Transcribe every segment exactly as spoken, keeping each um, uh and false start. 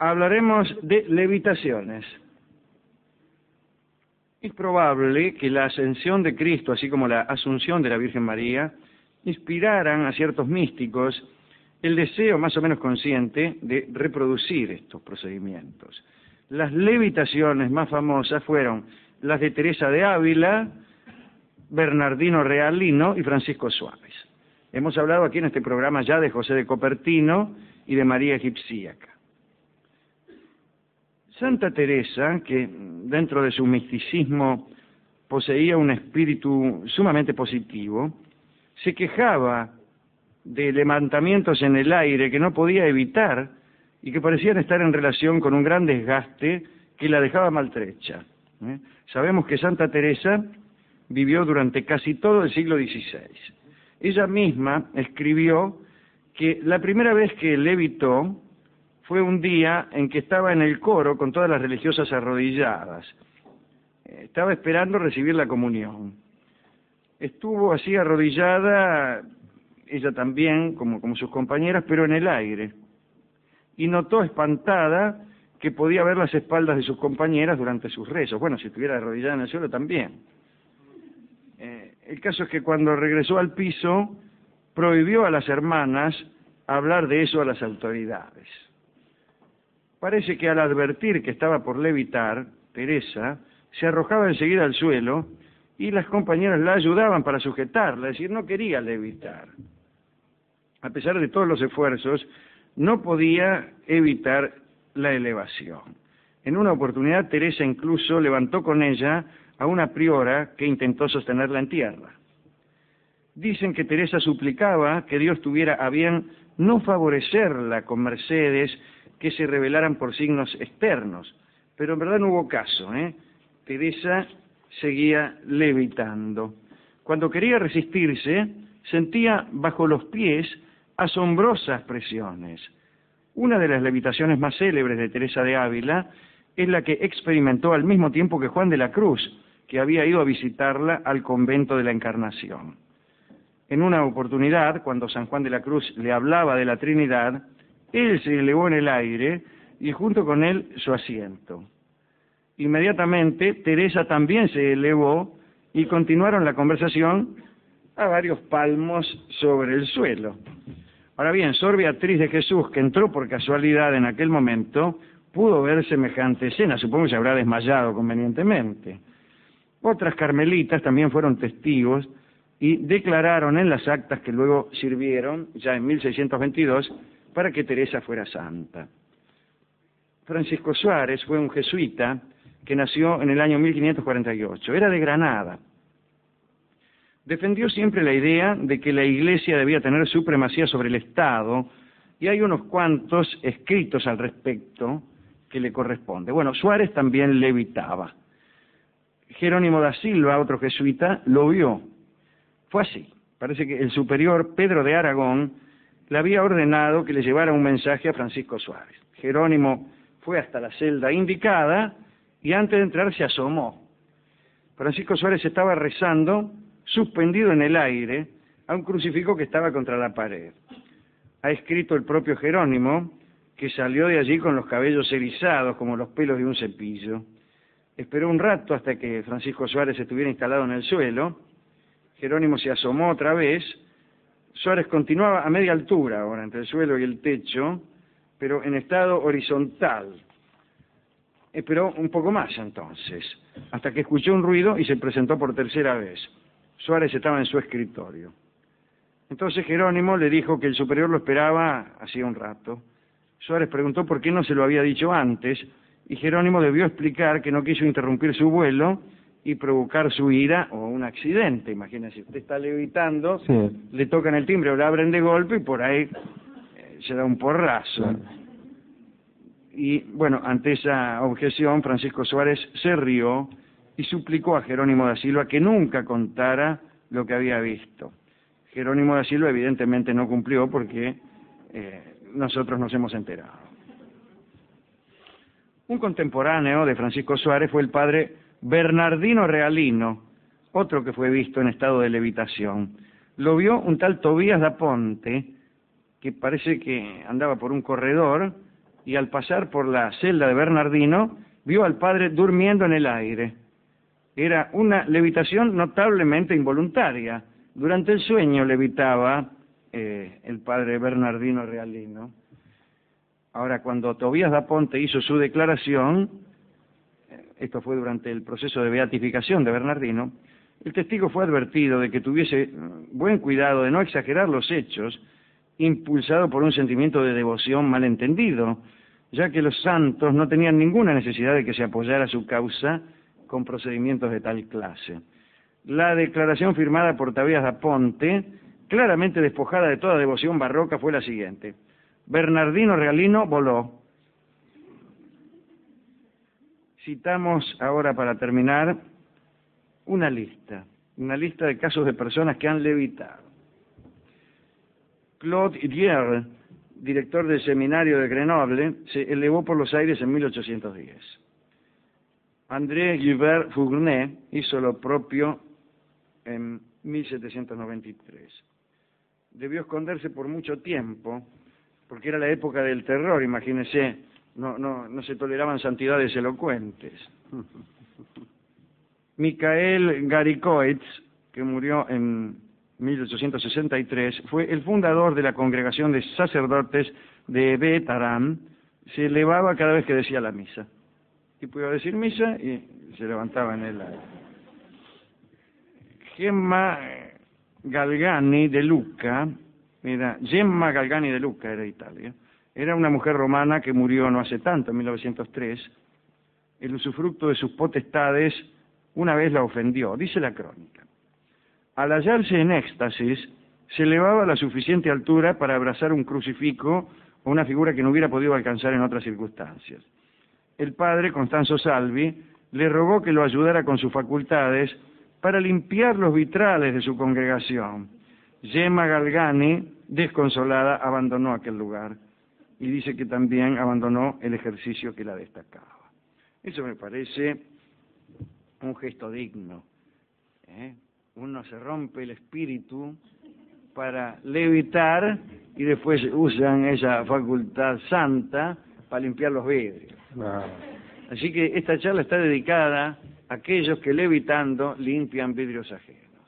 hablaremos de levitaciones. Es probable que la ascensión de Cristo, así como la asunción de la Virgen María, inspiraran a ciertos místicos el deseo más o menos consciente de reproducir estos procedimientos. Las levitaciones más famosas fueron las de Teresa de Ávila, Bernardino Realino y Francisco Suárez. Hemos hablado aquí en este programa ya de José de Copertino y de María Egipcíaca. Santa Teresa, que dentro de su misticismo poseía un espíritu sumamente positivo, se quejaba de levantamientos en el aire que no podía evitar y que parecían estar en relación con un gran desgaste que la dejaba maltrecha. ¿Eh? Sabemos que Santa Teresa vivió durante casi todo el siglo dieciséis. Ella misma escribió que la primera vez que levitó fue un día en que estaba en el coro con todas las religiosas arrodilladas. Estaba esperando recibir la comunión. Estuvo así arrodillada, ella también, como, como sus compañeras, pero en el aire. Y notó espantada que podía ver las espaldas de sus compañeras durante sus rezos. Bueno, si estuviera arrodillada en el suelo también. Eh, el caso es que cuando regresó al piso, prohibió a las hermanas hablar de eso a las autoridades. Parece que al advertir que estaba por levitar, Teresa se arrojaba enseguida al suelo y las compañeras la ayudaban para sujetarla, es decir, no quería levitar. A pesar de todos los esfuerzos, no podía evitar la elevación. En una oportunidad, Teresa incluso levantó con ella a una priora que intentó sostenerla en tierra. Dicen que Teresa suplicaba que Dios tuviera a bien no favorecerla con mercedes que se revelaran por signos externos, pero en verdad no hubo caso, ¿eh? Teresa seguía levitando. Cuando quería resistirse, sentía bajo los pies asombrosas presiones. Una de las levitaciones más célebres de Teresa de Ávila es la que experimentó al mismo tiempo que Juan de la Cruz, que había ido a visitarla al convento de la Encarnación. En una oportunidad, cuando San Juan de la Cruz le hablaba de la Trinidad, él se elevó en el aire y junto con él su asiento. Inmediatamente Teresa también se elevó y continuaron la conversación a varios palmos sobre el suelo. Ahora bien, Sor Beatriz de Jesús, que entró por casualidad en aquel momento, pudo ver semejante escena, supongo que se habrá desmayado convenientemente. Otras carmelitas también fueron testigos y declararon en las actas que luego sirvieron, ya en mil seiscientos veintidós, para que Teresa fuera santa. Francisco Suárez fue un jesuita que nació en el año mil quinientos cuarenta y ocho. Era de Granada. Defendió siempre la idea de que la Iglesia debía tener supremacía sobre el Estado, y hay unos cuantos escritos al respecto que le corresponde. Bueno, Suárez también levitaba. Jerónimo da Silva, otro jesuita, lo vio. Fue así. Parece que el superior Pedro de Aragón le había ordenado que le llevara un mensaje a Francisco Suárez. Jerónimo fue hasta la celda indicada y antes de entrar se asomó. Francisco Suárez estaba rezando, suspendido en el aire, a un crucifijo que estaba contra la pared. Ha escrito el propio Jerónimo que salió de allí con los cabellos erizados como los pelos de un cepillo. Esperó un rato hasta que Francisco Suárez estuviera instalado en el suelo. Jerónimo se asomó otra vez. Suárez continuaba a media altura ahora, entre el suelo y el techo, pero en estado horizontal. Esperó un poco más entonces, hasta que escuchó un ruido y se presentó por tercera vez. Suárez estaba en su escritorio. Entonces Jerónimo le dijo que el superior lo esperaba hacía un rato. Suárez preguntó por qué no se lo había dicho antes, y Jerónimo debió explicar que no quiso interrumpir su vuelo y provocar su ira o un accidente. Imagínese, usted está levitando, sí, le tocan el timbre o le abren de golpe y por ahí eh, se da un porrazo. Claro. Y bueno, ante esa objeción, Francisco Suárez se rió y suplicó a Jerónimo da Silva que nunca contara lo que había visto. Jerónimo da Silva evidentemente no cumplió porque eh, nosotros nos hemos enterado. Un contemporáneo de Francisco Suárez fue el padre Bernardino Realino, otro que fue visto en estado de levitación. Lo vio un tal Tobías da Ponte, que parece que andaba por un corredor y al pasar por la celda de Bernardino, vio al padre durmiendo en el aire. Era una levitación notablemente involuntaria. Durante el sueño levitaba eh, el padre Bernardino Realino. Ahora, cuando Tobías da Ponte hizo su declaración, esto fue durante el proceso de beatificación de Bernardino, el testigo fue advertido de que tuviese buen cuidado de no exagerar los hechos, impulsado por un sentimiento de devoción malentendido, ya que los santos no tenían ninguna necesidad de que se apoyara su causa con procedimientos de tal clase. La declaración firmada por Tobías da Ponte, claramente despojada de toda devoción barroca, fue la siguiente: Bernardino Realino voló. Citamos ahora, para terminar, una lista, una lista de casos de personas que han levitado. Claude Hillier, director del seminario de Grenoble, se elevó por los aires en mil ochocientos diez. André Gilbert Fournet hizo lo propio en mil setecientos noventa y tres. Debió esconderse por mucho tiempo, porque era la época del terror, imagínense, no, no, no se toleraban santidades elocuentes. Michael Garicoetz, que murió en mil ochocientos sesenta y tres, fue el fundador de la congregación de sacerdotes de Bétaram. Se elevaba cada vez que decía la misa. Y podía decir misa y se levantaba en el aire. Gemma Galgani de Lucca, era, Gemma Galgani de Lucca era de Italia, era una mujer romana que murió no hace tanto, en mil novecientos tres. El usufructo de sus potestades una vez la ofendió, dice la crónica. Al hallarse en éxtasis, se elevaba a la suficiente altura para abrazar un crucifijo o una figura que no hubiera podido alcanzar en otras circunstancias. El padre, Constanzo Salvi, le rogó que lo ayudara con sus facultades para limpiar los vitrales de su congregación. Gemma Galgani, desconsolada, abandonó aquel lugar y dice que también abandonó el ejercicio que la destacaba. Eso me parece un gesto digno, ¿eh? Uno se rompe el espíritu para levitar y después usan esa facultad santa para limpiar los vidrios. No. Así que esta charla está dedicada a aquellos que levitando limpian vidrios ajenos.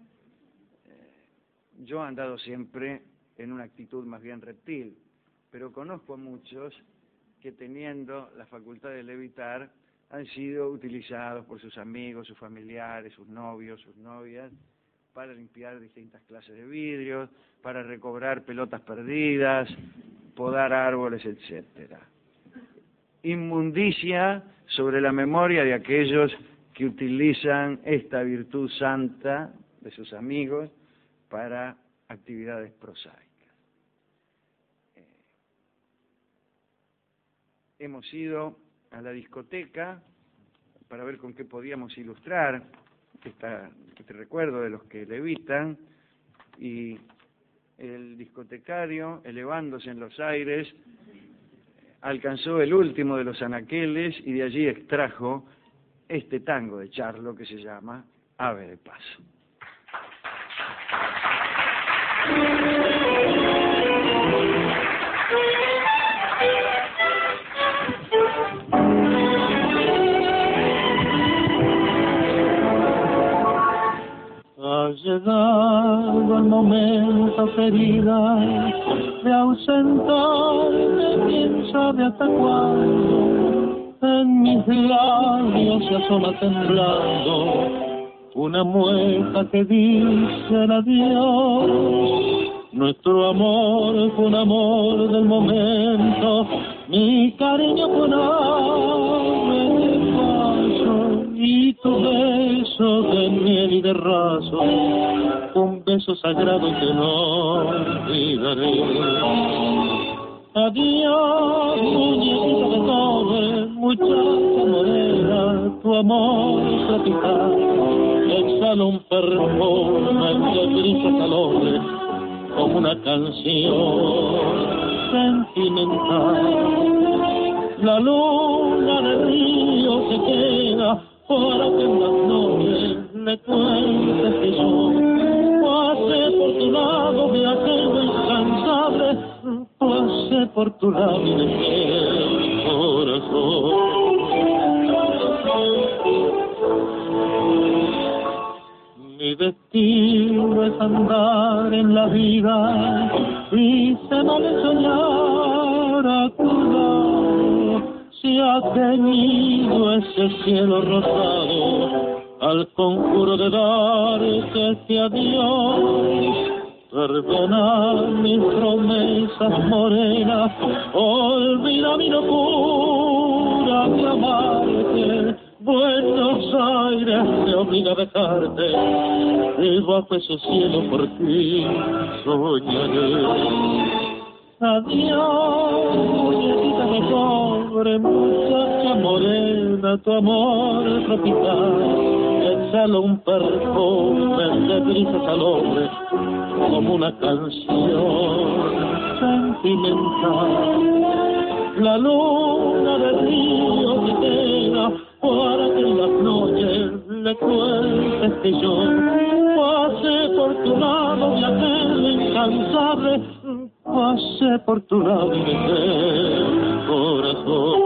Yo he andado siempre en una actitud más bien reptil, pero conozco a muchos que teniendo la facultad de levitar han sido utilizados por sus amigos, sus familiares, sus novios, sus novias, para limpiar distintas clases de vidrios, para recobrar pelotas perdidas, podar árboles, etcétera. Inmundicia sobre la memoria de aquellos que utilizan esta virtud santa de sus amigos para actividades prosaicas. Eh, hemos ido a la discoteca para ver con qué podíamos ilustrar esta, este recuerdo de los que levitan, y el discotecario, elevándose en los aires, alcanzó el último de los anaqueles y de allí extrajo este tango de Charlo que se llama Ave de Paso. Ha llegado el momento, querida, de ausentarme, quién sabe hasta cuándo. En mis labios se asoma temblando una mueca que dice el adiós. Nuestro amor fue un amor del momento, mi cariño fue un ave de paso, y tu beso de miel y de raso, un beso sagrado que no olvidaré. Adiós, muñequita de cobre, muchacha morena, tu amor tropical exhala un perfume que brilla calores como una canción sentimental. La luna del río se queda para que en las noches le cuentes que yo pasé por tu lado, viajero incansable, pasé pasé por tu lado y dejé el corazón. Mi destino es andar en la vida y se vale soñar a tu lado. Si ha tenido ese cielo rosado al conjuro de darte este adiós, perdona mis promesas morenas, olvida mi locura de amarte. Buenos Aires me obliga a dejarte, y bajo ese cielo por ti soñaré. Adiós, muñequita de cobre, muchacha morena, tu amor tropical exhala un perfume de brisas al hombre, como una canción sentimental. La luna del río me queda para que en las noches le cuentes que yo pasé por tu lado de aquel incansable, pasé por tu lado y dejé el corazón.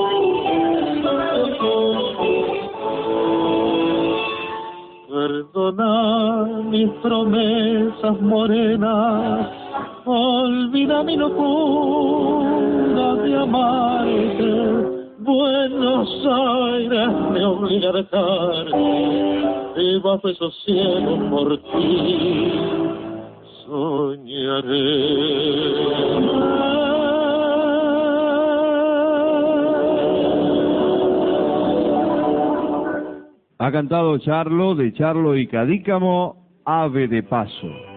Perdona mis promesas morenas, olvida mi locura de amarte. Buenos Aires me obliga a dejar, y bajo esos cielos por ti soñaré. Ha cantado Charlo, de Charlo y Cadícamo, Ave de Paso.